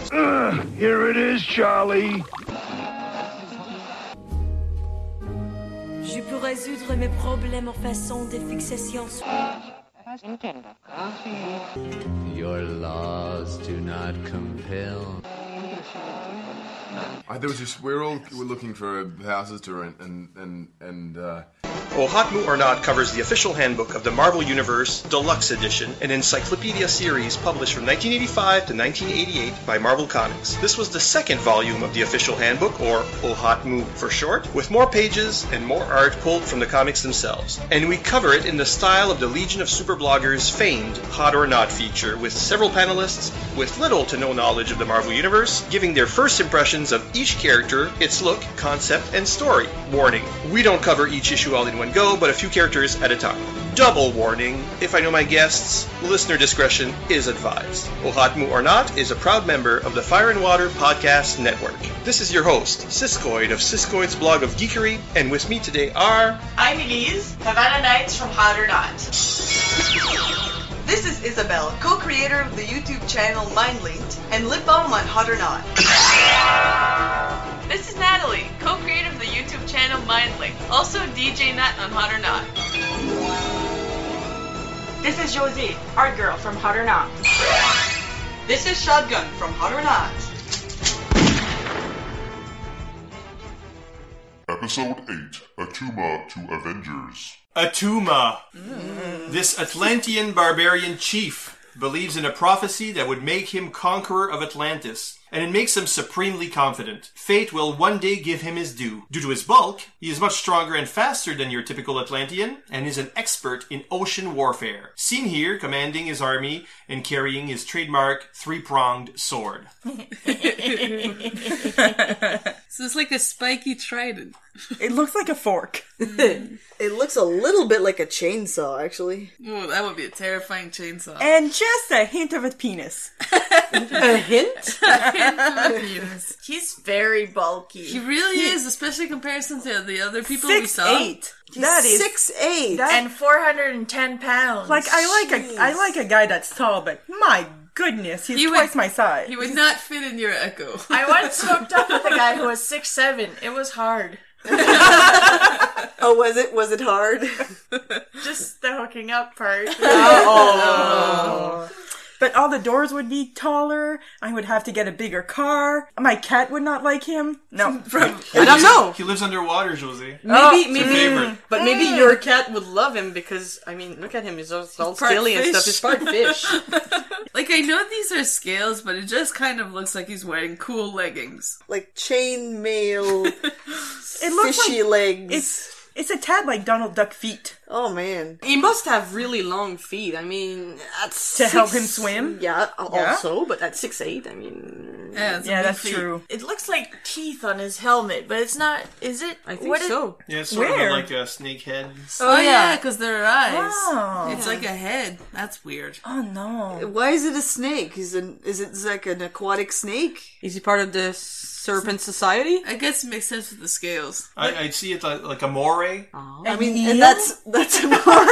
Here it is, Charlie. Je peux résoudre mes problèmes en faisant des fixations. Your laws do not compel. There was just we're looking for houses to rent, and Ohatmu or Not covers the official handbook of the Marvel Universe Deluxe Edition, an encyclopedia series published from 1985 to 1988 by Marvel Comics. This was the second volume of the official handbook, or Ohatmu for short, with more pages and more art pulled from the comics themselves. And we cover it in the style of the Legion of Super Bloggers' famed Hot or Not feature, with several panelists with little to no knowledge of the Marvel Universe, giving their first impressions of each character, its look, concept, and story. Warning, we don't cover each issue all in one go, but a few characters at a time. Double warning, if I know my guests, listener discretion is advised. Ohatmu or Not is a proud member of the Fire and Water Podcast Network. This is your host, Siskoid of Siskoid's Blog of Geekery, and with me today are... I'm Elise, Havana Nights from Hot or Not. This is Isabel, co-creator of the YouTube channel MindLinked, and lip balm on Hot or Not. This is Natalie, co-creator of the YouTube channel MindLinked, also DJ Nat on Hot or Not. This is Josie, art girl from Hot or Not. This is Shotgun from Hot or Not. Episode 8, Attuma to Avengers. Attuma. This Atlantean barbarian chief believes in a prophecy that would make him conqueror of Atlantis, and it makes him supremely confident. Fate will one day give him his due. Due to his bulk, he is much stronger and faster than your typical Atlantean, and is an expert in ocean warfare. Seen here commanding his army and carrying his trademark three-pronged sword. So it's like a spiky trident. It looks like a fork. It looks a little bit like a chainsaw, actually. Oh, that would be a terrifying chainsaw. And just a hint of a penis. A hint? A hint of a penis. He's very bulky. He really is, especially in comparison to the other people we saw. 6'8". That is 6'8". And 410 pounds. Like, I like a guy that's tall, but my goodness, he's twice my size. He would not fit in your Echo. I once hooked up with a guy who was 6'7". It was hard. Oh, was it? Was it hard? Just the hooking up part. Oh. But all the doors would be taller. I would have to get a bigger car. My cat would not like him. No. I don't know. He lives underwater, Josie. Maybe, but maybe your cat would love him because, I mean, look at him. He's all scaly and stuff. He's part fish. Like, I know these are scales, but it just kind of looks like he's wearing cool leggings. Like chainmail, fishy like legs. It's a tad like Donald Duck feet. Oh, man. He must have really long feet. I mean, to help him swim? Yeah, also, but at 6'8", I mean... Yeah, that's true. It looks like teeth on his helmet, but it's not, is it? I think so. Yeah, it's sort of like a snake head. Oh, yeah, because there are eyes. Oh. It's like a head. That's weird. Oh, no. Why is it a snake? Is it like an aquatic snake? Is he part of the Serpent Society? I guess it makes sense with the scales. I'd see it like a moray. Oh. I mean, and that's a moray.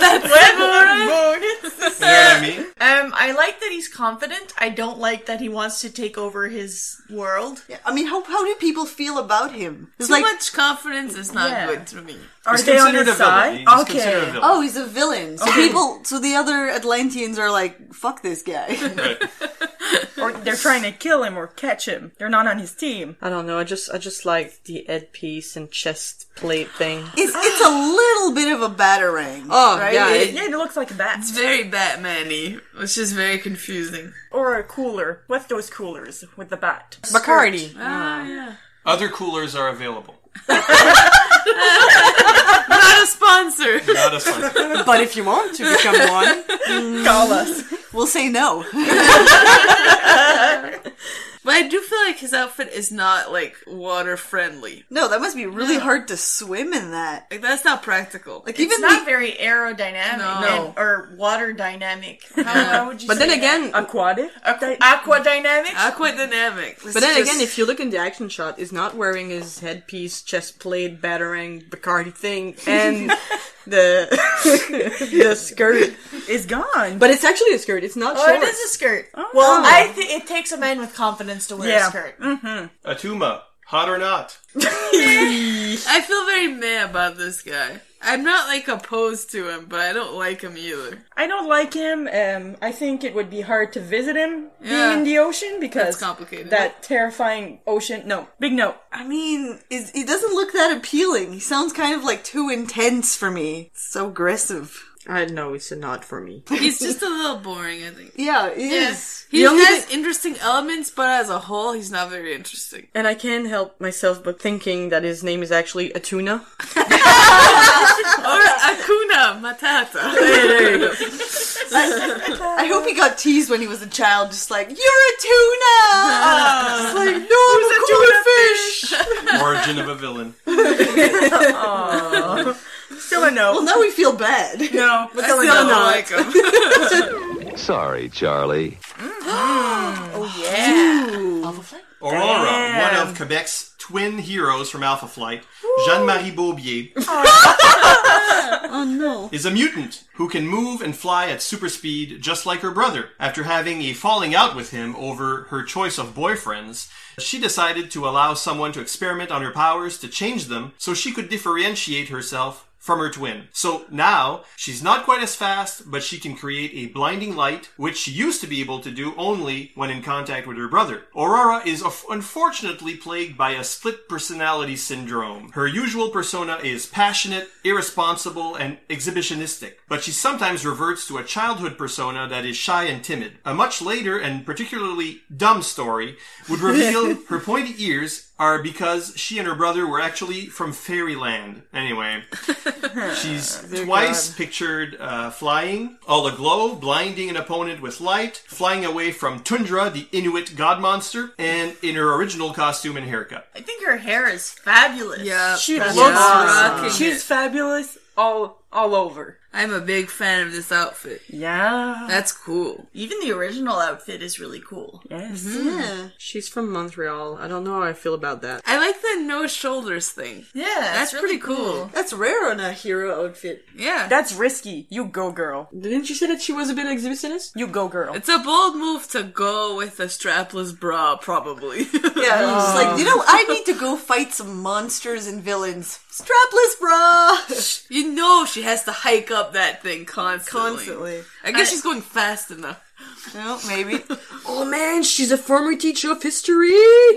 You know what I mean? I like that he's confident. I don't like that he wants to take over his world. Yeah, I mean, how do people feel about him? Too much confidence is not good to me. Are they on his side? Okay. Oh, he's a villain. So the other Atlanteans are like, fuck this guy. Right. Or they're trying to kill him or catch him. They're not on his team. I don't know. I just like the headpiece and chest plate thing. It's a little bit of a batarang. Oh, right? Yeah. It looks like a bat. It's very Batman-y, which is very confusing. Or a cooler. What's those coolers with the bat? Bacardi. Ah, yeah. Other coolers are available. Not a sponsor. Not a sponsor. But if you want to become one, call us. We'll say no. But I do feel like his outfit is not, like, water friendly. No, that must be really hard to swim in that. Like, that's not practical. Like, It's even not very aerodynamic No. or water dynamic. How would you But say then again, aquadynamic? Aquadynamic? Aquadynamic. But then again, if you look in the action shot, he's not wearing his headpiece, chest plate, batarang, Bacardi thing, and the skirt is gone. But it's actually a skirt. It's not Oh, short. it is a skirt. Oh. Well, I think it takes a man with confidence to wear a skirt. Mm-hmm. Atuma, hot or not? I feel very meh about this guy. I'm not, like, opposed to him, but I don't like him either. I don't like him. I think it would be hard to visit him Yeah. being in the ocean because That's complicated. that terrifying ocean. No, big no. I mean, he doesn't look that appealing. He sounds kind of like too intense for me. It's so aggressive. I know it's not for me. He's just a little boring, I think. Yeah, he is. He has interesting elements, but as a whole, he's not very interesting. And I can't help myself but thinking that his name is actually Atuna. Or Akuna Matata. There you go. I hope he got teased when he was a child, just like, you're a tuna! It's like, no, I'm a tuna fish! Origin of a villain. Still a no. Well, now we feel bad. No, but I still a still no. don't like him. Sorry, Charlie. Oh, yeah. Alpha Flight? Aurora, one of Quebec's twin heroes from Alpha Flight, Jeanne-Marie Beaubier, Oh no. is a mutant who can move and fly at super speed just like her brother. After having a falling out with him over her choice of boyfriends, she decided to allow someone to experiment on her powers to change them so she could differentiate herself from her twin. So now, she's not quite as fast, but she can create a blinding light, which she used to be able to do only when in contact with her brother. Aurora is unfortunately plagued by a split personality syndrome. Her usual persona is passionate, irresponsible, and exhibitionistic, but she sometimes reverts to a childhood persona that is shy and timid. A much later and particularly dumb story would reveal her pointy ears are because she and her brother were actually from fairyland. Anyway, she's twice pictured flying, all aglow, blinding an opponent with light, flying away from Tundra, the Inuit god monster, and in her original costume and haircut. I think her hair is fabulous. Yeah. She That's looks rocking awesome. She's it. fabulous all over. I'm a big fan of this outfit. Yeah. That's cool. Even the original outfit is really cool. Yes. Yeah. She's from Montreal. I don't know how I feel about that. I like the no shoulders thing. Yeah, That's really pretty cool. That's rare on a hero outfit. Yeah. That's risky. You go, girl. Didn't you say that she was a bit exhibitionist? You go, girl. It's a bold move to go with a strapless bra, probably. Yeah, it's like, you know, I need to go fight some monsters and villains. Strapless bra! You know she has to hike up that thing constantly. Constantly. I guess she's going fast enough. No, maybe. Oh man, she's a former teacher of history!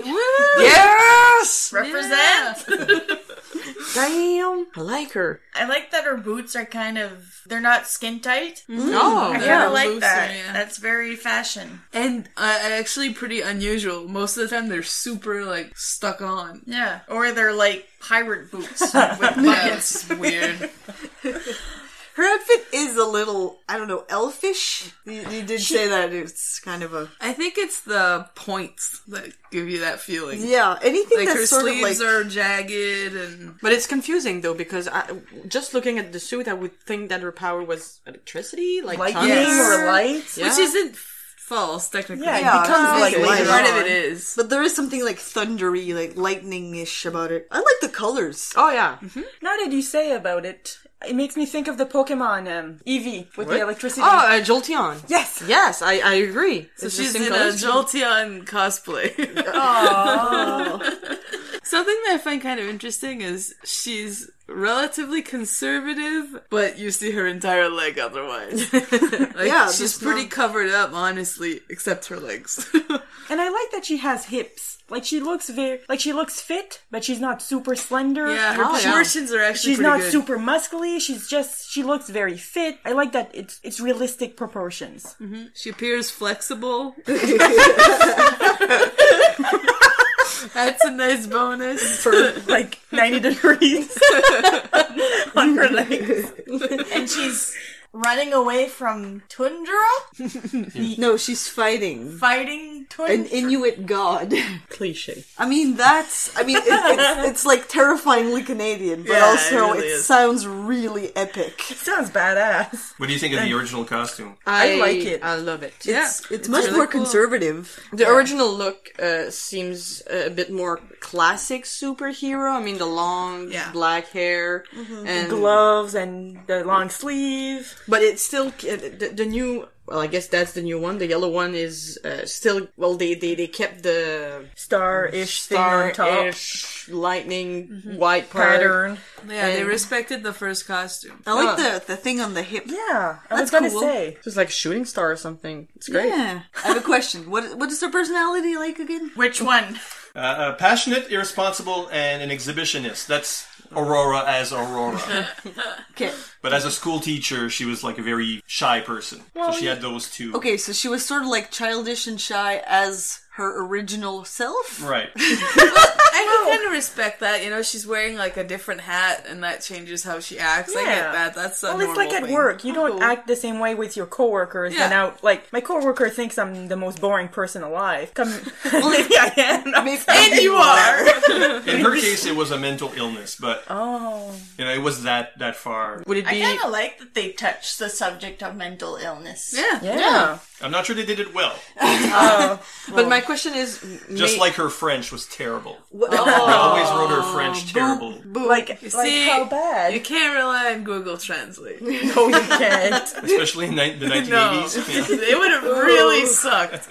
Yes! Represent! Damn! I like her. I like that her boots are kind of, they're not skin tight. Oh, I kind yeah, of like looser, that. yeah. That's very fashion. And actually pretty unusual. Most of the time they're super, like, stuck on. Yeah. Or they're like pirate boots with buckets. It's weird. Her outfit is a little, I don't know, elfish. You did say that it's kind of a... I think it's the points that give you that feeling. Yeah, anything Like that's her sort of sleeves like... are jagged and... But it's confusing though, because just looking at the suit, I would think that her power was electricity, like Lightning thunder. or lights. Which isn't false, technically. Yeah, Yeah, it becomes it's like like later Part on. of it is. But there is something like thundery, like lightning-ish about it. I like the colors. Oh yeah. Now that you say about it, it makes me think of the Pokemon Eevee with the electricity. Ah, Oh, Jolteon. Yes, yes, I agree. So It's the she's same in a colors. Jolteon cosplay. Aww. Something that I find kind of interesting is she's relatively conservative, but you see her entire leg otherwise. Like, Yeah, she's just pretty not- covered up, honestly, except her legs. And I like that she has hips. Like she looks she looks fit, but she's not super slender. Yeah, her proportions are actually She's pretty not good. super muscly. She looks very fit. I like that it's realistic proportions. Mm-hmm. She appears flexible. That's a nice bonus. For like 90 degrees on her legs. And she's running away from Tundra? No, she's fighting. Fighting an Inuit god. Cliche. I mean, it's like terrifyingly Canadian, but Yeah, also it really is. sounds really epic. It sounds badass. What do you think of the original costume? I like it. I love it. It's much really more cool. conservative. The original look seems a bit more classic superhero. I mean, the long black hair and Gloves and the long sleeve. but it's still the new. Well, I guess that's the new one. The yellow one is still. Well, they kept the Star-ish thing on top. star-ish lightning white part. Pattern. Yeah, they respected the first costume. I like the thing on the hip. Yeah, I was That's gonna cool. say. It's like a shooting star or something. It's great. Yeah. I have a question. What is her personality like again? Which one? Passionate, irresponsible, and an exhibitionist. That's Aurora as Aurora. Okay. But as a school teacher, she was like a very shy person. So she had those two. Okay, so she was sort of like childish and shy as her original self? Right. I can kind of respect that. You know, she's wearing like a different hat, and that changes how she acts. I get that. That's a well, it's like normal at thing. work. You don't act the same way with your coworkers. Yeah. And out, like my coworker thinks I'm the most boring person alive. Maybe I am. And you are. In her case, it was a mental illness, but Oh. you know, it was that far. Would it I be? kind of like that they touched the subject of mental illness. Yeah. I'm not sure they did it well. But my question is, Just like her French was terrible. Oh. They always wrote her French terrible. Like, You like see, how bad? you can't rely on Google Translate. No, you can't. Especially in the 1980s. No, it would have really sucked.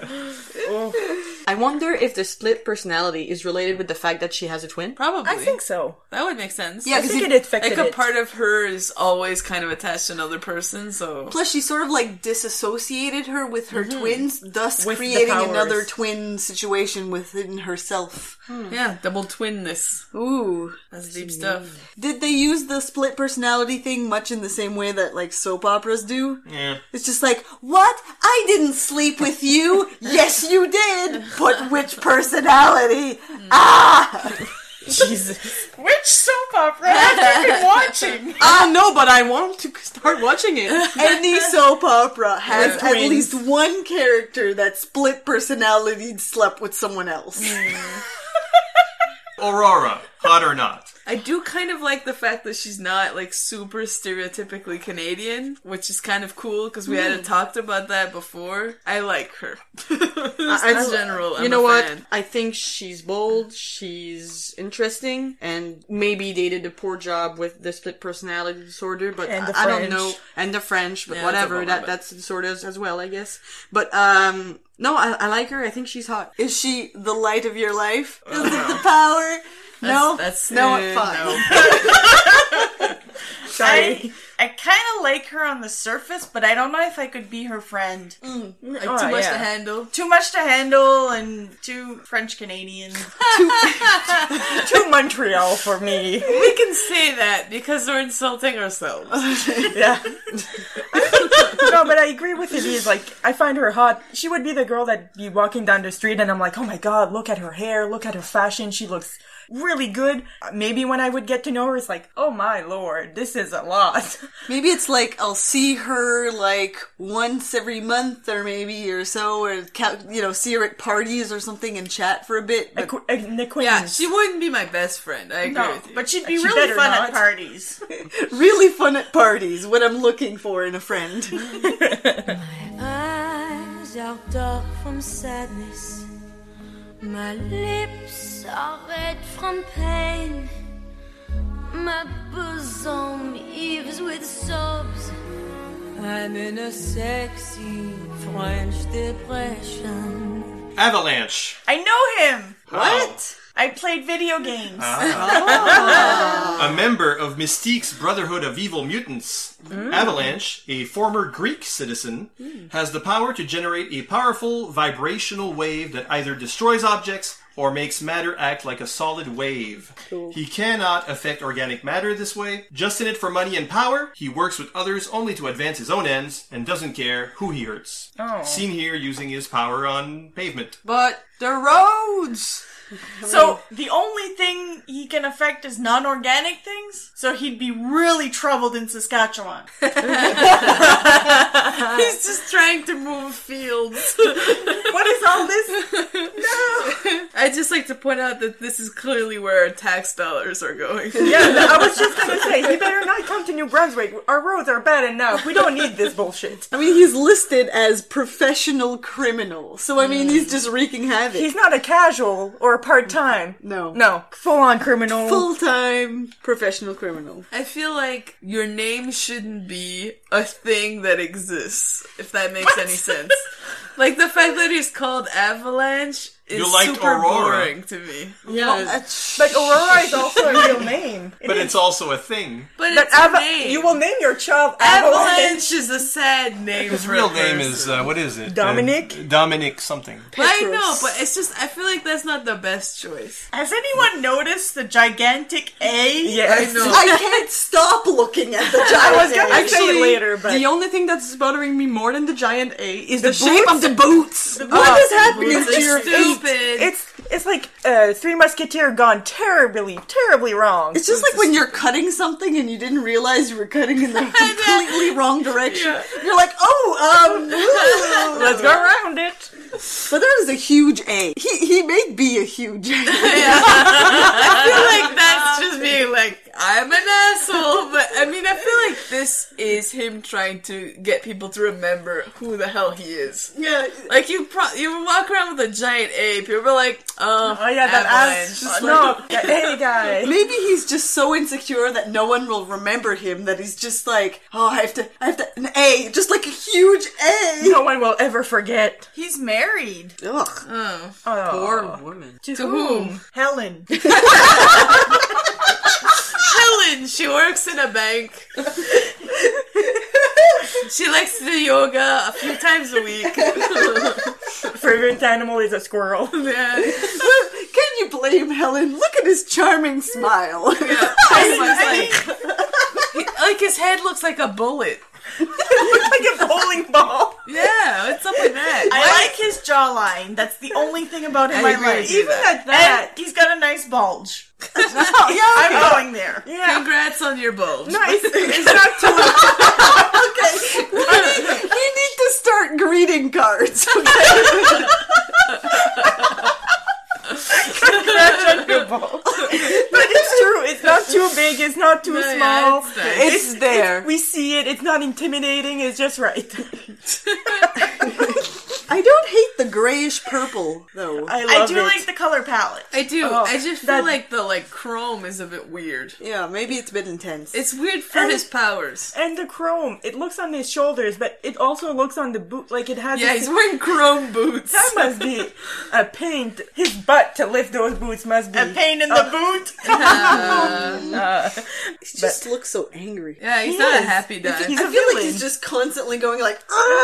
I wonder if the split personality is related with the fact that she has a twin. Probably. I think so. That would make sense. Yeah, I 'cause think it- it affected Like a it. part of her is always kind of attached to another person, so... Plus, she sort of like disassociated her with her twins, thus With the creating powers. another twin situation within herself. Yeah, double twinness. Ooh. That's deep stuff. Did they use the split personality thing much in the same way that like soap operas do? Yeah. It's just like, what? I didn't sleep with you. Yes, you did. But which personality? Ah! Jesus. Which soap opera have you been watching? I don't know, but I want to start watching it. Any soap opera has With at twins. least one character that split personality slept with someone else. Aurora, hot or not? I do kind of like the fact that she's not like super stereotypically Canadian, which is kind of cool because we hadn't talked about that before. I like her. In general, I'm You know a what? fan. I think she's bold, she's interesting, and maybe they did a poor job with the split personality disorder, but And the I don't French. know. And the French, but Yeah, whatever. that's a bummer, That's the disorder as well, I guess. But, no, I like her. I think she's hot. Is she the light of your life? Is it the power? No? That's no, fine. fine. Sorry. I kind of like her on the surface, but I don't know if I could be her friend. Like Oh, too much yeah. to handle. Too much to handle and too French Canadian. Too Montreal for me. We can say that because we're insulting ourselves. Yeah. No, but I agree with it. Is like, I find her hot. She would be the girl that'd be walking down the street and I'm like, oh my god, look at her hair, look at her fashion. She looks really good. Maybe when I would get to know her, it's like, oh my lord, this is a lot. Maybe it's like I'll see her like once every month or maybe or so, or see her at parties or something and chat for a bit. But An acquaintance. Yeah, she wouldn't be my best friend. I agree No, with you. but she'd be She really better fun not. at parties. really fun at parties. What I'm looking for in a friend. Eyes are dark from sadness. My lips are red from pain. My bosom heaves with sobs. I'm in a sexy French depression. Avalanche. I know him. What? I played video games. A member of Mystique's Brotherhood of Evil Mutants. Avalanche, a former Greek citizen, has the power to generate a powerful vibrational wave that either destroys objects or makes matter act like a solid wave. He cannot affect organic matter this way. Just in it for money and power, he works with others only to advance his own ends and doesn't care who he hurts. Oh. Seen here using his power on pavement. But the roads! So the only thing he can affect is non-organic things. So he'd be really troubled in Saskatchewan. He's just trying to move fields. What is all this I'd just like to point out that this is clearly where our tax dollars are going. Yeah, I was just gonna say, he better not come to New Brunswick. Our roads are bad enough. We don't need this bullshit. I mean, he's listed as professional criminal, so I mean, he's just wreaking havoc. He's not a casual or a part-time. No, full-on criminal. Full-time professional criminal. I feel like your name shouldn't be a thing that exists, if that makes any sense. Like, the fact that he's called Avalanche is super Aurora. boring to me. Yeah, but Aurora is also a real name. But it's also a thing. But it's a name. You will name your child Avalanche Avalanche. is a sad name. His for real a name person. is, what is it? Dominic? Dominic something. I know, but it's just, I feel like that's not the best choice. Has anyone noticed the gigantic A? Yes. I know. I can't stop looking at the giant I was gonna A. say it later, but The only thing that's bothering me more than the giant A is The the shape boots? of the boots. What is happening Boots to are your feet? stupid. it's like Three Musketeers gone terribly wrong. It's just like when you're cutting something and you didn't realize you were cutting in the completely wrong direction. Yeah. You're like, Let's go around it. But that is a huge A. He may be a huge A. I feel like that's just being like, I'm an asshole, but I mean, I feel like this is him trying to get people to remember who the hell he is. Yeah. Like, you walk around with a giant A, people are like, oh yeah, that Avalanche. ass. No, that A guy. Maybe he's just so insecure that no one will remember him that he's just like, oh, I have to, an A, just like a huge A. No one will ever forget. He's married. Ugh. Oh. Poor woman. To whom? Helen. Helen, she works in a bank. She likes to do yoga a few times a week. Favorite animal is a squirrel. Yeah. Can you blame Helen? Look at his charming smile. Yeah. Like his head looks like a bullet. Like a bowling ball. Yeah, what's up with that? I like his jawline. That's the only thing about him I agree like. with you Even there. at that, and he's got a nice bulge. Yeah, I'm going there. Yeah. Congrats on your bulge. No, it's not too. Okay. You need to start greeting cards. Okay. Congrats on your bulge. But it's true. It's not too big. It's not too No, small. yeah, it's nice. It's there. We see it. It's not intimidating. It's just right. I don't hate the grayish purple though. I do like the color palette. I do. Oh, I just feel like the chrome is a bit weird. Yeah, maybe it's a bit intense. It's weird for his powers. And the chrome, it looks on his shoulders, but it also looks on the boot. Like it has. Yeah, he's wearing chrome boots. That must be a pain. His butt to lift those boots must be A pain in the boot. He just looks so angry. Yeah, he's not a happy guy. He's I a feel like villain. he's just constantly going like,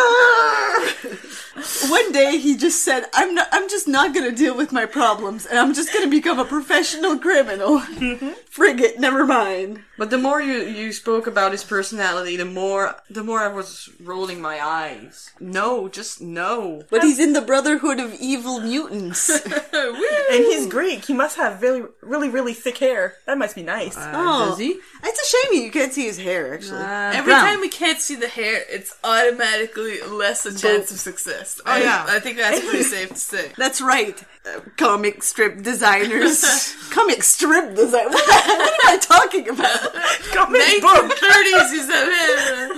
"Argh!" One day he just said, I'm just not gonna deal with my problems and I'm just gonna become a professional criminal. Frigate, never mind. But the more you spoke about his personality, the more I was rolling my eyes. No, just no. But he's in the Brotherhood of Evil Mutants. And he's Greek. He must have really, really, really thick hair. That must be nice. Oh, Does he? It's a shame you can't see his hair, actually. Every time we can't see the hair, it's automatically less a chance of success. Oh, yeah. I think that's pretty safe to say. That's right. Comic strip designers. Comic strip design. What am I talking about? Comic book. 1930s, he said.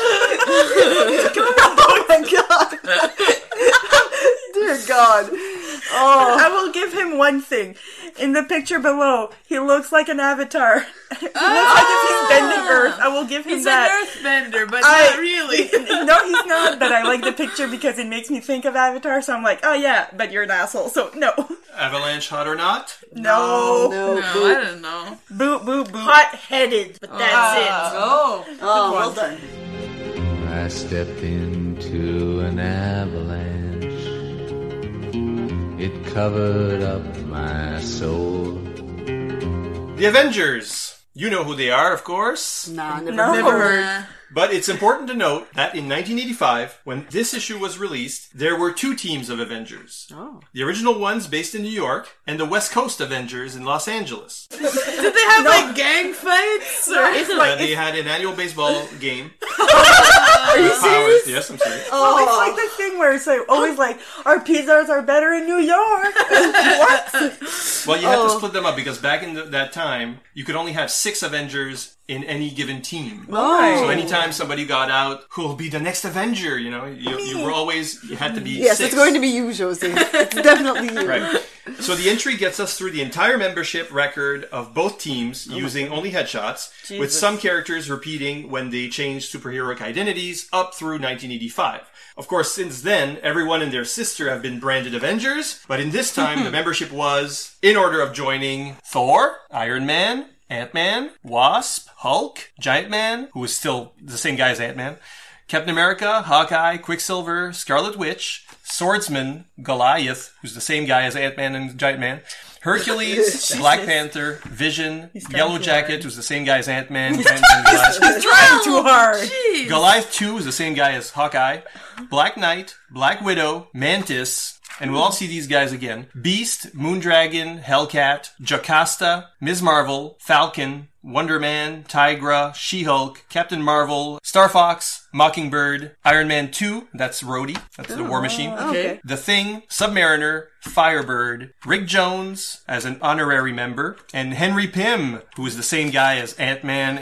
Oh my god. Dear God. Oh. I will give him one thing. In the picture below, he looks like an avatar. He looks like if he's bending Earth. I will give him He's that. an earthbender, but not really. No, he's not, but I like the picture because it makes me think of Avatar, so I'm like, oh yeah, but you're an asshole, so no. Avalanche hot or not? No. No, I don't know. Boop, boop, boop. Hot-headed, but that's it. Oh. Oh, well done. I stepped into an avalanche. It covered up my soul. The Avengers. You know who they are, of course. Nah, never Never. But it's important to note that in 1985, when this issue was released, there were two teams of Avengers. Oh. The original ones based in New York, and the West Coast Avengers in Los Angeles. Did they have like gang fights? Or? They had an annual baseball game. Are you serious? Yes, I'm serious. Oh, it's like the thing where it's like always like our pizzas are better in New York. What? Well, you had to split them up because back in that time, you could only have 6 Avengers in any given team. Right. So anytime somebody got out, who will be the next Avenger? You know, you had to be Yes, 6. it's going to be you, Josie. It's definitely you. Right. So the entry gets us through the entire membership record of both teams using only headshots, with some characters repeating when they changed superheroic identities up through 1985. Of course, since then, everyone and their sister have been branded Avengers, but in this time, the membership was, in order of joining, Thor, Iron Man, Ant-Man, Wasp, Hulk, Giant Man, who is still the same guy as Ant-Man, Captain America, Hawkeye, Quicksilver, Scarlet Witch, Swordsman, Goliath, who's the same guy as Ant-Man and Giant Man, Hercules, Black Panther, Vision, Yellow Jacket, who's the same guy as Ant-Man. He's trying too hard. Goliath 2 is the same guy as Hawkeye, Black Knight, Black Widow, Mantis, and we'll all see these guys again. Beast, Moondragon, Hellcat, Jocasta, Ms. Marvel, Falcon, Wonder Man, Tigra, She-Hulk, Captain Marvel, Star Fox, Mockingbird, Iron Man 2, that's Rhodey, that's the War Machine. Okay. The Thing, Submariner, Firebird, Rick Jones as an honorary member, and Henry Pym, who is the same guy as Ant-Man.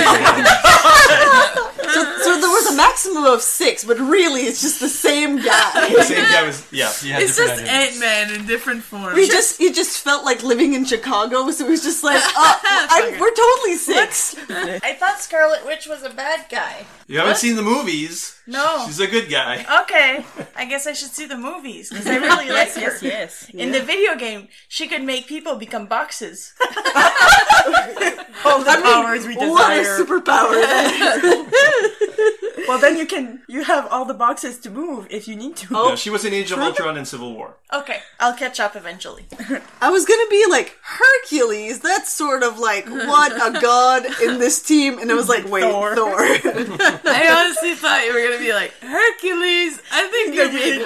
So there was a maximum of 6, but really it's just the same guy. The same guy was, he had It's different just identities. Ant-Man in different forms. He just felt like living in Chicago, so he was just like, we're totally 6. I thought Scarlet Witch was a bad guy. You haven't seen the movies. No. She's a good guy. Okay, I guess I should see the movies because I really like her. Yes. In the video game, she could make people become boxes. All the powers we desire. What a superpower. Well, then you have all the boxes to move if you need to. Yeah, she was in Age of Ultron and Civil War. Okay, I'll catch up eventually. I was gonna be like, Hercules, that's sort of like, what a god in this team, and I was like, wait, Thor. I honestly thought you were going to be like, Hercules, I think you're being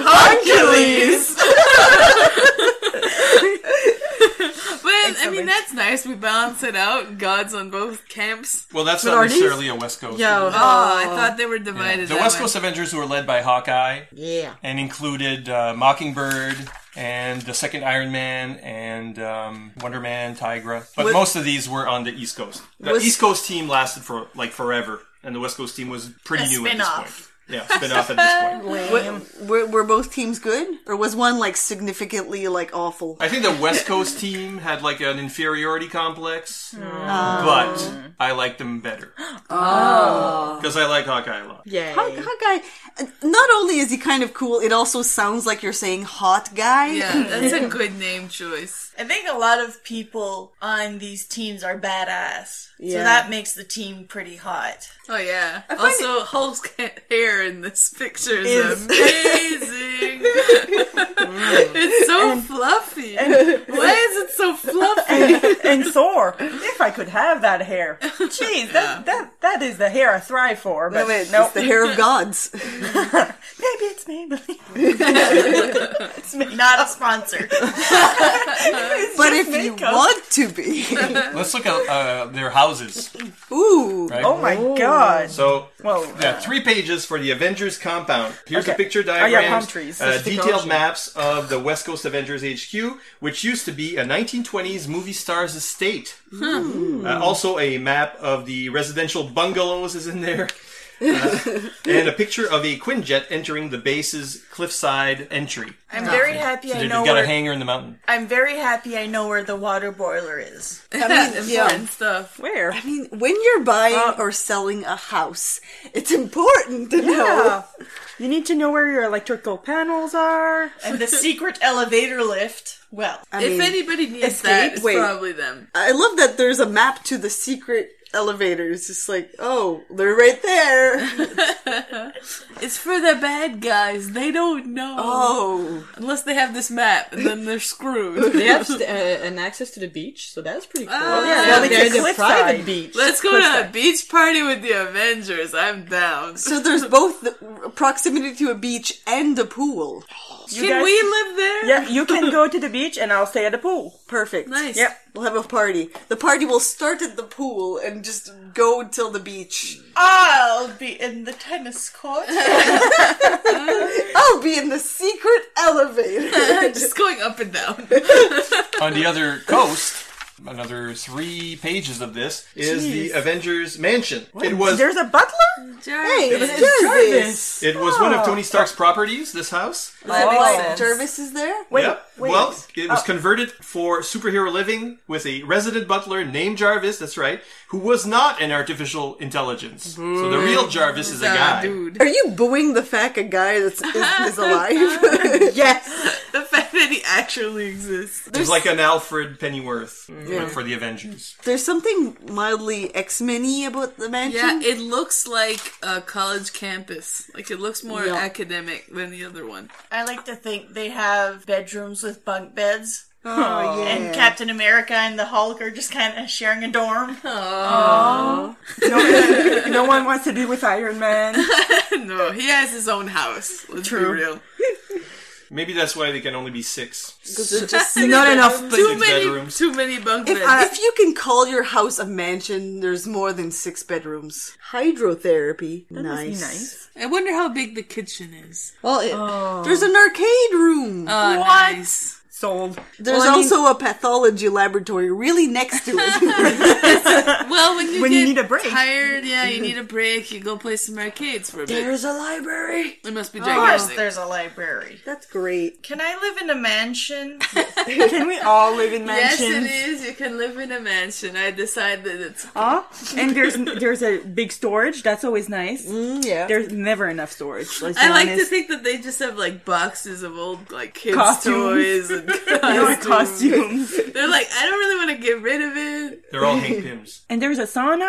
Hercules. But, I mean, that's nice. We balance it out. Gods on both camps. Well, that's not necessarily a West Coast. Yeah. I thought they were divided. The West Coast Avengers were led by Hawkeye. Yeah. And included Mockingbird and the second Iron Man and Wonder Man, Tigra. But most of these were on the East Coast. The East Coast team lasted for like forever, and the West Coast team was pretty new at this point. Yeah, spin-off at this point. Were both teams good? Or was one, like, significantly, like, awful? I think the West Coast team had, like, an inferiority complex, but I liked them better. Because I like Hawkeye a lot. Yeah. Hawkeye, not only is he kind of cool, it also sounds like you're saying hot guy. Yeah, that's a good name choice. I think a lot of people on these teams are badass. Yeah. So that makes the team pretty hot. Oh, yeah. Also, Hulk's hair in this picture is amazing. It's so fluffy. Why is it so fluffy? And Thor, if I could have that hair. Jeez, that is the hair I thrive for. But It's the hair of gods. Maybe it's Maybelline. It's not a sponsor. But if you want to be. Let's look at their houses. Ooh. Right? Oh my god. So, 3 pages for the Avengers compound. Here's a picture diagram. palm trees. Detailed maps of the West Coast Avengers HQ, which used to be a 1920s movie star's estate. Also a map of the residential bungalows is in there. And a picture of a Quinjet entering the base's cliffside entry. I'm very happy I know They've got where... a hangar in the mountain. I'm very happy I know where the water boiler is. I mean, important stuff. Where? I mean, when you're buying or selling a house, it's important to know. You need to know where your electrical panels are. And the secret elevator lift. Well, if anybody needs that, it's probably them. I love that there's a map to the secret elevators. It's like, oh, they're right there. It's for the bad guys. They don't know. Oh. Unless they have this map, and then they're screwed. They have an access to the beach, so that's pretty cool. There's a private beach. Let's go to a beach party with the Avengers. I'm down. So there's both the proximity to a beach and a pool. Can we live there? Yeah, you can go to the beach and I'll stay at the pool. Perfect. Nice. Yep. We'll have a party. The party will start at the pool and just go till the beach. I'll be in the tennis court. I'll be in the secret elevator. Just going up and down. On the other coast, another 3 pages of this is the Avengers Mansion. What? There's a butler? Hey, it's Jarvis. It was one of Tony Stark's properties, this house. Like Jarvis is there? Wait. Well, it was converted for superhero living with a resident butler named Jarvis, that's right, who was not an artificial intelligence. So the real Jarvis is a guy. Dude. Are you booing the fact a guy is alive? Yes. The fact that he actually exists. It's like an Alfred Pennyworth for the Avengers. There's something mildly X-Men-y about the mansion. Yeah, it looks like a college campus. Like, it looks more academic than the other one. I like to think they have bedrooms with bunk beds. Oh, yeah. And Captain America and the Hulk are just kind of sharing a dorm. Aww. No one wants to be with Iron Man. No, he has his own house. Let's be real. Maybe that's why they can only be 6. Because there's just not enough bedrooms. Too many bunk beds. If you can call your house a mansion, there's more than 6 bedrooms. Hydrotherapy. That must be nice. I wonder how big the kitchen is. Well, there's an arcade room. Oh, nice. Sold. There's also a pathology laboratory really next to it. Well, when you need a break. Tired, you need a break, you go play some arcades for a bit. There's a library. It must be Of course gigantic. there's a library. That's great. Can I live in a mansion? Can we all live in mansions? Yes, it is. You can live in a mansion. I decide that it's... And there's a big storage. That's always nice. Yeah. There's never enough storage. Let's be I like honest. to think that they just have, like, boxes of old, like, kids' Costumes. toys and costumes. They're like, I don't really want to get rid of it. They're all Hank Pyms. And there's a sauna.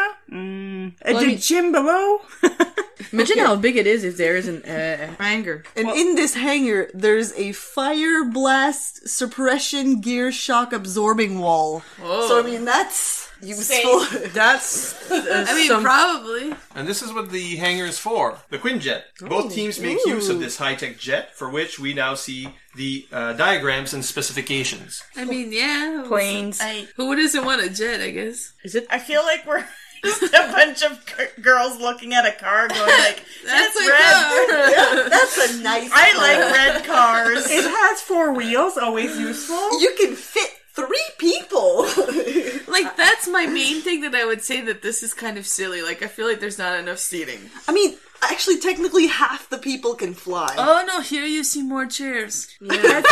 The gym below. Imagine how big it is if there is an hangar. And in this hangar, there's a fire blast suppression gear shock absorbing wall. Whoa. So, I mean, that's useful. That's probably. And this is what the hangar is for. The Quinjet. Both teams make use of this high-tech jet, for which we now see the diagrams and specifications. I mean, yeah. Planes. Who doesn't want a jet, I guess? Is it? I feel like we're just a bunch of girls looking at a car going like, That's red. Yeah, that's a nice I car. like red cars. It has 4 wheels, always useful. You can fit 3 people. Like, that's my main thing that I would say that this is kind of silly. Like, I feel like there's not enough seating. I mean, actually, technically, half the people can fly. Oh, no, here you see more chairs. Yeah.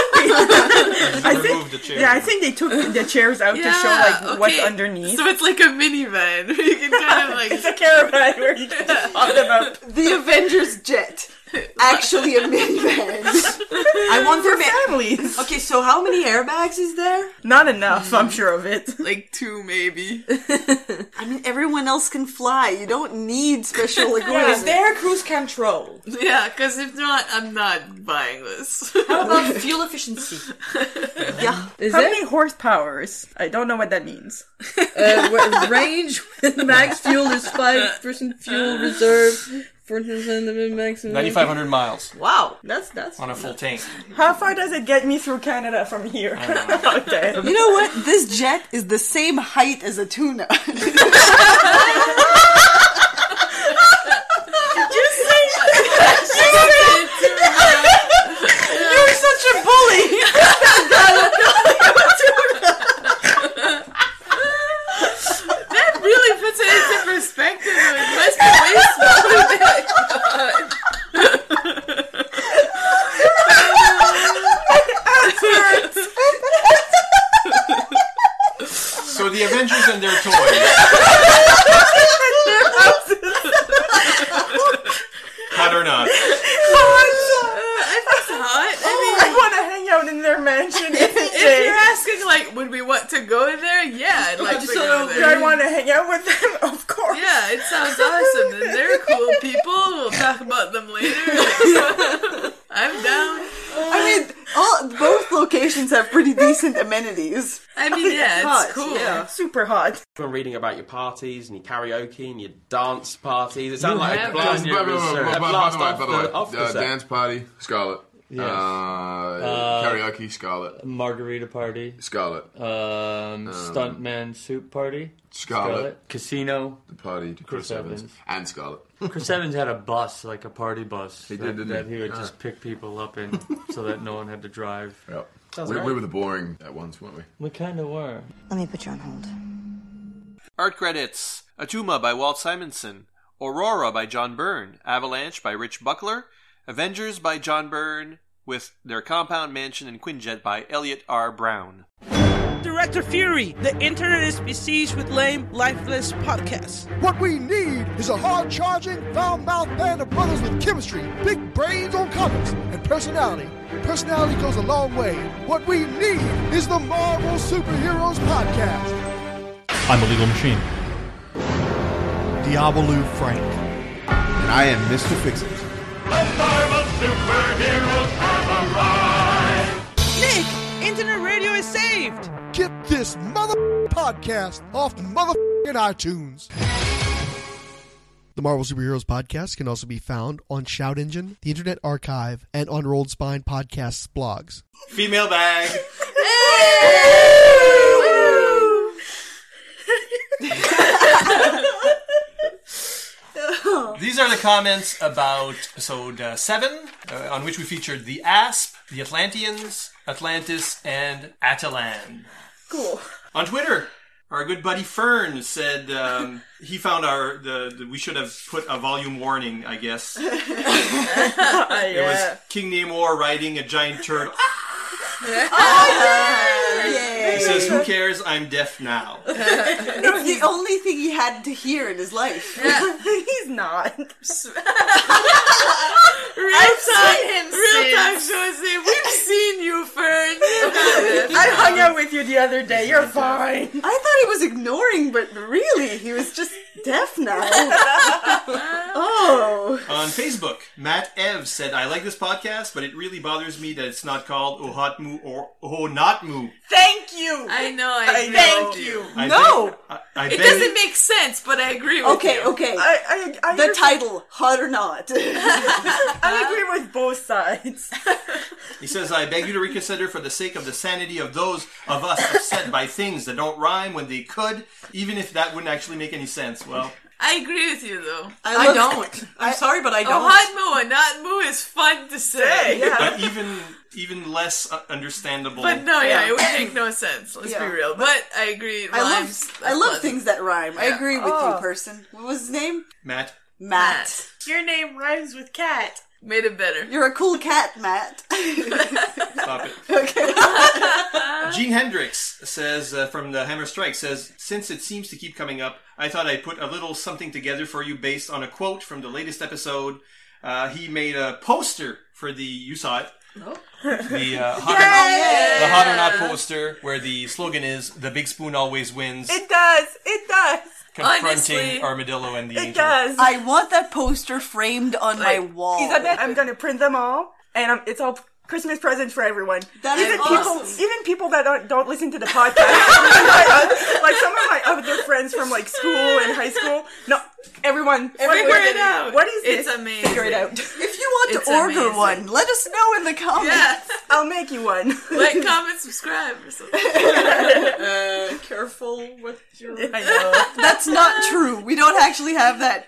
I Remove the chairs. I think they took the chairs out to show like what's underneath. So it's like a minivan. You can kind of like... It's a caravan where you can just pop them up. The Avengers jet. Actually a minivan. I want for families. Okay, so how many airbags is there? Not enough, I'm sure of it. Like 2, maybe. I mean, everyone else can fly. You don't need special Is equipment. there cruise control? Yeah, because if not, I'm not buying this. How about fuel efficiency? Yeah. How many horsepowers? I don't know what that means. Range with max fuel is 5% fuel reserve. 4% maximum. 9,500 miles Wow, that's on a full tank. How far does it get me through Canada from here? Oh, damn. You know what? This jet is the same height as a tuna. Just say You're such a bully. That really puts it into perspective. It must be way smaller than I thought. So the Avengers and their toys. Hot or not? It's hot. I mean, I want to hang out in their mansion. if you're asking, like, would we want to go in there? Yeah, I'd like to go Do there. I want to hang out with them? Of course. Yeah, it sounds awesome. And they're cool people. We'll talk about them later. I'm down. I mean, both locations have pretty decent amenities. I mean, yeah, Hot, it's cool. yeah. Super hot. From reading about your parties and your karaoke and your dance parties, it sounds like a By blast. the way, Off the set. dance party, Scarlet. Yes. Karaoke, Scarlet. Margarita Party. Scarlet. Stuntman Soup Party. Scarlet. Casino. The Party to Chris Evans. And Scarlet. Chris Evans had a bus, like a party bus. He did, didn't he? That he would just pick people up in so that no one had to drive. Yep. We were the boring at once, weren't we? We kind of were. Let me put you on hold. Art credits: Atuma by Walt Simonson, Aurora by John Byrne, Avalanche by Rich Buckler, Avengers by John Byrne, with their Compound Mansion and Quinjet by Elliot R. Brown. Director Fury, the internet is besieged with lame, lifeless podcasts. What we need is a hard-charging, foul-mouthed band of brothers with chemistry, big brains on comics, and personality. Personality goes a long way. What we need is the Marvel Superheroes Podcast. I'm a legal machine. Diabolu Frank. And I am Mr. Fix-It. The Marvel Superheroes have arrived! Nick, internet radio is saved! Get this podcast off iTunes. The Marvel Superheroes Podcast can also be found on Shout Engine, the Internet Archive, and on Rolled Spine Podcasts blogs. Female bag. These are the comments about episode 7, on which we featured the Asp, the Atlanteans, Atlantis, and Atalan. Cool. On Twitter, our good buddy Fern said he found we should have put a volume warning, I guess. It was King Namor riding a giant turtle. Yay. He says, "Who cares? I'm deaf now." It's the only thing he had to hear in his life. Yeah. He's not. Real time, Jose. We've seen you, Fern. I hung out with you the other day. You're fine. I thought he was ignoring, but really, he was just deaf now. Oh. On Facebook, Matt Ev said, "I like this podcast, but it really bothers me that it's not called Ohatmu or Ohonatmu." Thank you. I know. I know. Thank you. It doesn't make sense, but I agree with you. Okay. The title, hot or not. I agree with both sides. He says, "I beg you to reconsider for the sake of the sanity of those of us upset by things that don't rhyme when they could, even if that wouldn't actually make any sense." Well, I agree with you, though. I don't. I'm sorry, but I don't. Ohotmu and not moo is fun to say. but even less understandable. But no, it would make no sense. Let's be real. But I agree. I love things that rhyme. I agree with you, person. What was his name? Matt. Your name rhymes with cat. Made it better. You're a cool cat, Matt. Stop it. Okay. Gene Hendricks says, from the Hammer Strike, says, "Since it seems to keep coming up, I thought I'd put a little something together for you based on a quote from the latest episode." He made a poster for you saw it. Oh. The Hot or Not poster, where the slogan is, "The big spoon always wins." It does. Confronting Honestly, Armadillo and the Angel. It does. I want that poster framed on my wall. I'm going to print them all, and it's all Christmas presents for everyone. That even is people, awesome. even people that don't listen to the podcast, like some of my other friends from like school and high school. No, everyone, figure it out. What is this? It's amazing. Figure it out. If you want to order one, let us know in the comments. Yeah. I'll make you one. Like, comment, subscribe, or something. Careful with your... I know. That's not true. We don't actually have that.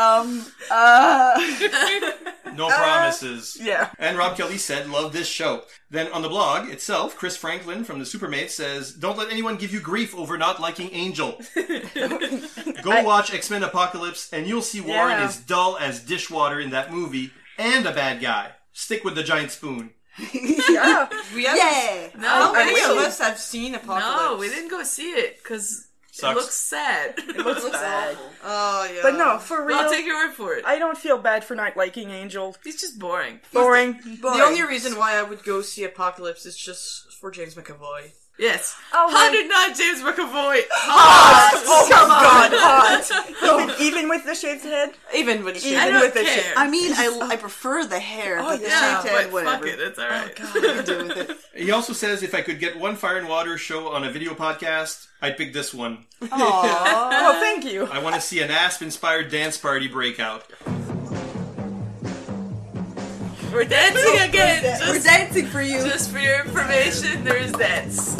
No promises. Yeah. And Rob Kelly said, "Love this show." Then on the blog itself, Chris Franklin from the Supermates says, "Don't let anyone give you grief over not liking Angel. Go watch X-Men Apocalypse and you'll see Warren is dull as dishwater in that movie and a bad guy. Stick with the giant spoon." Yeah. No, many of us have seen Apocalypse. No, we didn't go see it because it looks sad. It looks bad. Oh, yeah. But no, for real. I'll take your word for it. I don't feel bad for not liking Angel. He's just boring. Boring. The only reason why I would go see Apocalypse is just for James McAvoy. Yes. Oh, How did not James McAvoy? Hot! Oh, come God, hot! Even with the shaved head? Even with the shaved I head. don't care. I mean, I prefer the hair, but the yeah, shaved head, but whatever. fuck it, it's alright. Oh, God, I can do with it. He also says, "If I could get one Fire and Water show on a video podcast, I'd pick this one. Aww. Oh, thank you. I want to see an Asp-inspired dance party breakout." We're dancing again. We're dancing for you. Just for your information, there's dance.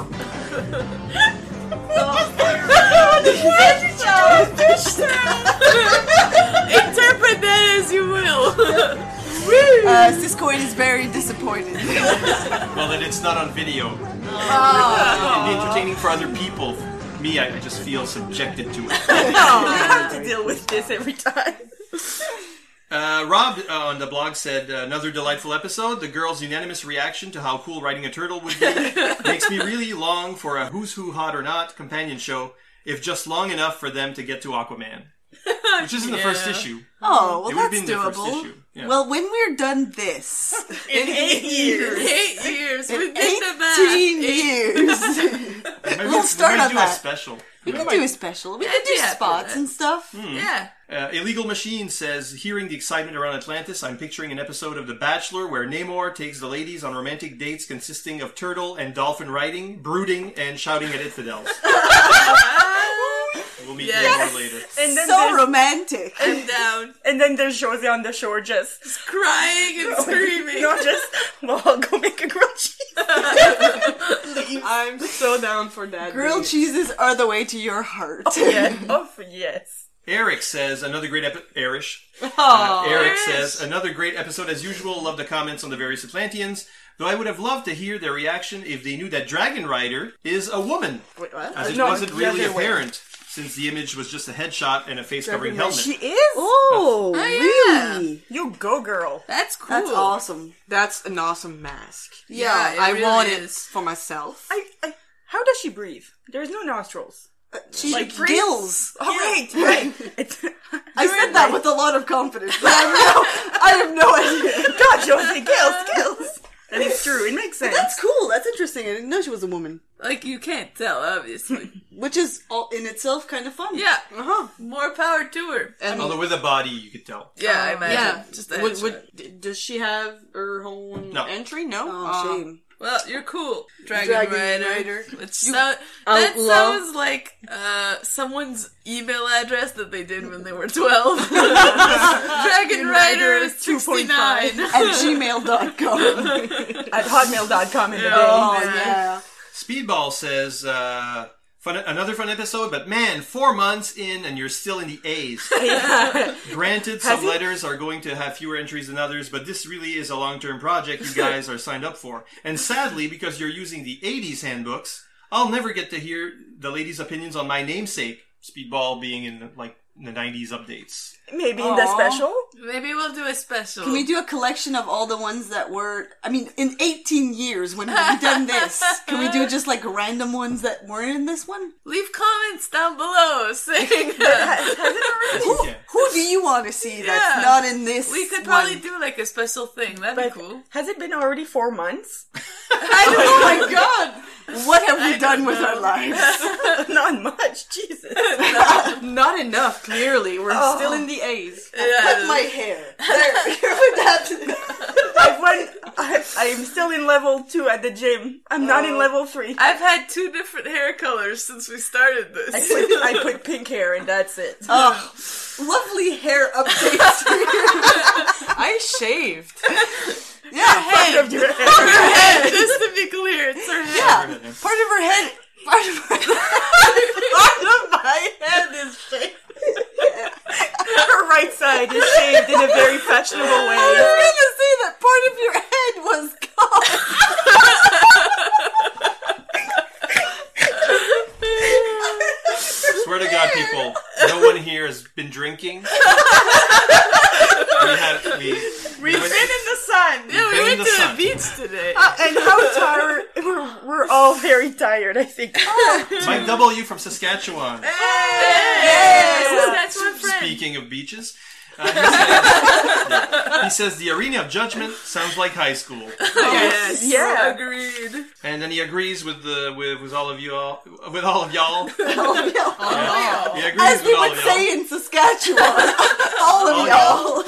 Interpret that as you will. Siskoid is very disappointed. Well, then it's not on video. It'd be entertaining for other people. Me, I just feel subjected to it. I have to deal with this every time. Rob on the blog said, another delightful episode. The girls' unanimous reaction to how cool riding a turtle would be makes me really long for a Who's Who Hot or Not companion show, if just long enough for them to get to Aquaman. Which isn't the first issue. Oh, well, it would have that's been the first doable. issue. Yeah. Well, when we're done this, in 8 years. 8 years. In We did the math. 18 years. We'll start on do that. a special. We could do a special. We could do spots and stuff. Yeah. Illegal Machine says, hearing the excitement around Atlantis, I'm picturing an episode of The Bachelor where Namor takes the ladies on romantic dates consisting of turtle and dolphin riding, brooding, and shouting at infidels. We'll meet Namor later. And then So romantic. I'm down. And then there's Josie on the shore just crying and screaming. No, just, well, I'll go make a grilled cheese. I'm so down for that. Grilled cheeses are the way to your heart. Oh, yes. Eric says, another great episode. Eric Eric. says, another great episode as usual. Love the comments on the various Atlanteans. Though I would have loved to hear their reaction if they knew that Dragon Rider is a woman. Wait, what? As it No, wasn't the really other way. apparent, since the image was just a headshot and a face-covering helmet. She is? Oh, really? You go, girl. That's cool. That's awesome. That's an awesome mask. Yeah, it I really want is. it for myself. How does she breathe? There's no nostrils. She Like gills. Oh, right. I said that with a lot of confidence, but I have no idea. God, Josie, gills. And it's true. It makes sense. That's cool. That's interesting. I didn't know she was a woman. Like, you can't tell, obviously. Which is all in itself kind of fun. Yeah. Uh-huh. More power to her. And Although with a body, you could tell. Yeah, I imagine. yeah. Just a headshot. Does she have her own No. entry? No. Oh, shame. Well, you're cool, Dragon Rider. That outlaw. sounds like someone's email address that they did when they were 12. Dragon Rider is 69. At gmail.com. At hotmail.com in the day. Oh, yeah. Speedball says, another fun episode, but man, 4 months in and you're still in the A's. Granted, some letters are going to have fewer entries than others, but this really is a long-term project you guys are signed up for. And sadly, because you're using the 80s handbooks, I'll never get to hear the ladies' opinions on my namesake, Speedball being in the 90s updates. Maybe in the special? Maybe we'll do a special. Can we do a collection of all the ones that were... I mean, in 18 years, when have we done this? Can we do just, random ones that weren't in this one? Leave comments down below saying... Who do you want to see that's not in this We could probably one? do, a special thing. That'd be cool. Has it been already 4 months? Oh my god! What have we done with our lives? Not much, Jesus. Not enough, clearly. We're still in the A's. Cut my hair. I'm still in level 2 at the gym. I'm not in level 3. I've had 2 different hair colors since we started this. I put pink hair and that's it. Oh, lovely hair updates. I shaved. Yeah, Part of your hair. Her head, just to be clear, it's her hair. Yeah, part of her head. Part of my head is shaved. Her right side is shaved in a very fashionable way. I was gonna say that part of your head was gone. Swear to God, people, no one here has been drinking. We've been in the sun. Yeah, we went to the beach today. And how tired? We're all very tired, I think. Mike W. from Saskatchewan. Saskatchewan friend. Speaking of beaches, he says the Arena of Judgment sounds like high school. Yes, Yeah. agreed. And then he agrees with all of y'all. He agrees As with we all would of say y'all. in Saskatchewan, all of y'all.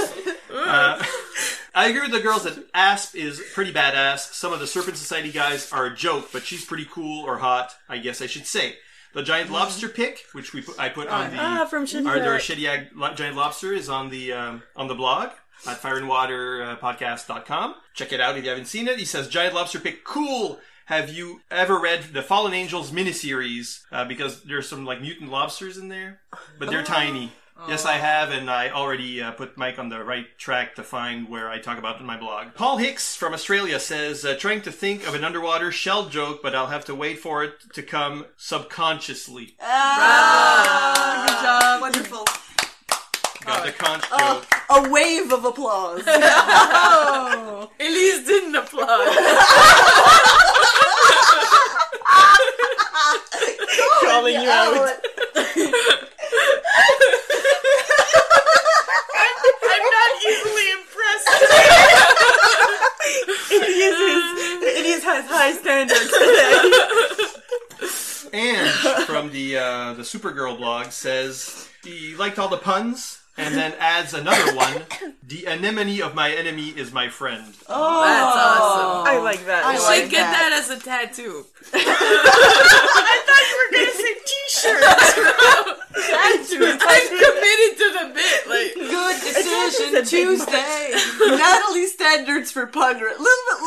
I agree with the girls that Asp is pretty badass. Some of the Serpent Society guys are a joke, but she's pretty cool or hot, I guess I should say. The giant lobster pic, which I put on the from our Shediag giant lobster, is on the blog. at fireandwaterpodcast.com. Check it out if you haven't seen it. He says, Giant Lobster Pick, cool! Have you ever read the Fallen Angels miniseries? Because there's some like mutant lobsters in there, but they're tiny. Yes, I have, and I already put Mike on the right track to find where I talk about it in my blog. Paul Hicks from Australia says, trying to think of an underwater shell joke, but I'll have to wait for it to come subconsciously. Good job. Wonderful. Got the conch joke. A wave of applause. Elise didn't applaud. Calling you out. I'm not easily impressed. It has high standards today. And from the Supergirl blog says he liked all the puns, and then adds another one. The anemone of my enemy is my friend. Oh, that's awesome. I like that. I should get that as a tattoo. I thought you were gonna say t-shirt. I'm committed to the bit. Like, good decision, Tuesday. Natalie's standards for pun are a little bit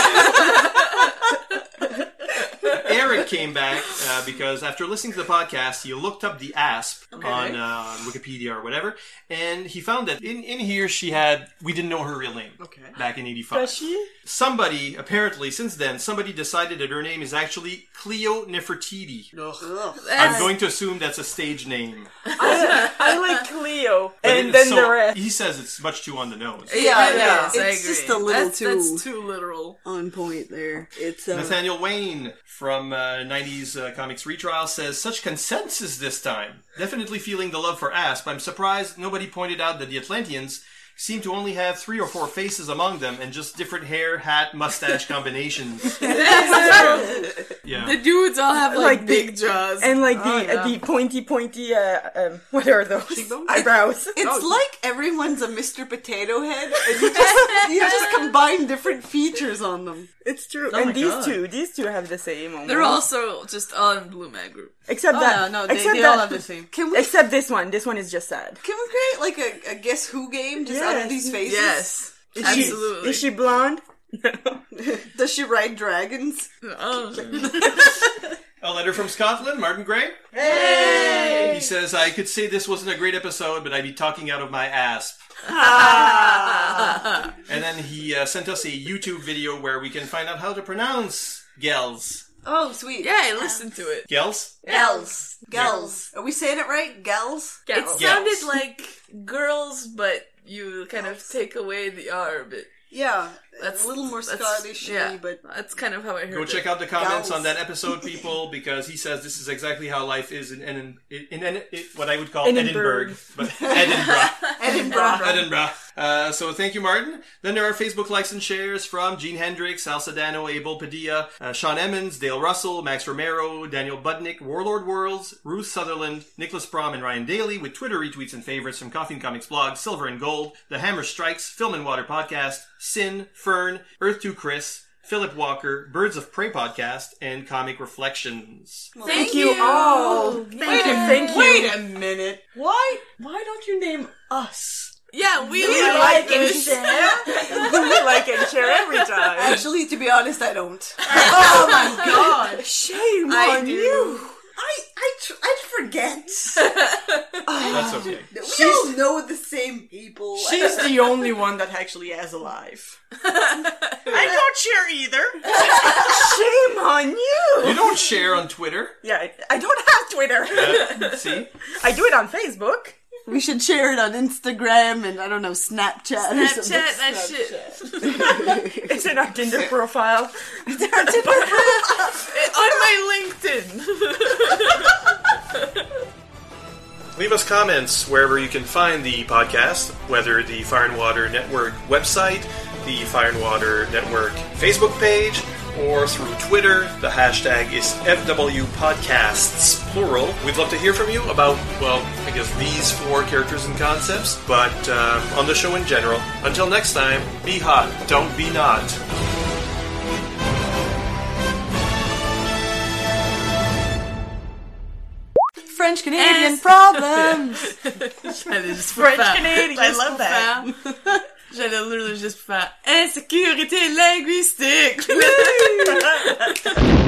lower. Eric came back because after listening to the podcast, he looked up the asp on Wikipedia or whatever, and he found that in here we didn't know her real name back in 85. Does she? Somebody, apparently, since then, somebody decided that her name is actually Cleo Nefertiti. I'm going to assume that's a stage name. I like Cleo, But and then so the rest. He says it's much too on the nose. Yeah. I It's agree. just a little That's too literal. on point there. It's Nathaniel Wayne from 90s Comics Retrial says, such consensus this time. Definitely feeling the love for Asp. I'm surprised nobody pointed out that the Atlanteans seem to only have 3 or 4 faces among them and just different hair, hat, mustache combinations. Yeah. The dudes all have like big jaws. And like the pointy, what are those? Eyebrows. It's like everyone's a Mr. Potato Head, and you just combine different features on them. It's true. Oh and my these God. two have the same. Almost. They're also just all in Blue Man Group. Except that. No, except they that, all have the same. Can we? Except this one. This one is just sad. Can we create like a Guess Who game just out of these faces? Yes. Absolutely. Is she blonde? Does she ride dragons? A letter from Scotland, Martin Gray. Hey! He says, I could say this wasn't a great episode, but I'd be talking out of my asp. And then he sent us a YouTube video where we can find out how to pronounce gels. Oh, sweet. Yeah, I listened to it. Gels? Gels. Are we saying it right? Gels? It sounded like girls, but you kind of take away the R a bit. Yeah, That's a little more Scottish, but that's kind of how I heard Go it. check out the comments Gels. on that episode, people, because he says this is exactly how life is in what I would call Edinburgh. Edinburgh. But Edinburgh. Edinburgh. So thank you, Martin. Then there are Facebook likes and shares from Gene Hendricks, Al Sedano, Abel Padilla, Sean Emmons, Dale Russell, Max Romero, Daniel Budnick, Warlord Worlds, Ruth Sutherland, Nicholas Prom, and Ryan Daly, with Twitter retweets and favorites from Coffee and Comics blog, Silver and Gold, The Hammer Strikes, Film and Water podcast, Sin, Fern, Earth 2 Chris, Philip Walker, Birds of Prey podcast, and Comic Reflections. Thank you all. Thank you. Wait a minute. Why don't you name us? Yeah, we like and share. We like and share every time. Actually, to be honest, I don't. Oh my god. Shame on you. I'd forget. That's okay. We all know the same people. She's the only one that actually has a life. I don't share either. Shame on you. You don't share on Twitter. Yeah, I don't have Twitter. See? I do it on Facebook. We should share it on Instagram and, I don't know, Snapchat or something. that shit. It's in our Tinder profile. On my LinkedIn. Leave us comments wherever you can find the podcast, whether the Fire and Water Network website, the Fire and Water Network Facebook page, or through Twitter. The hashtag is FWPodcasts, plural. We'd love to hear from you about, well, I guess these 4 characters and concepts, but on the show in general. Until next time, be hot, don't be not. French Canadian problems. That is French Canadian. I love that. J'allais literally juste faire insécurité linguistique.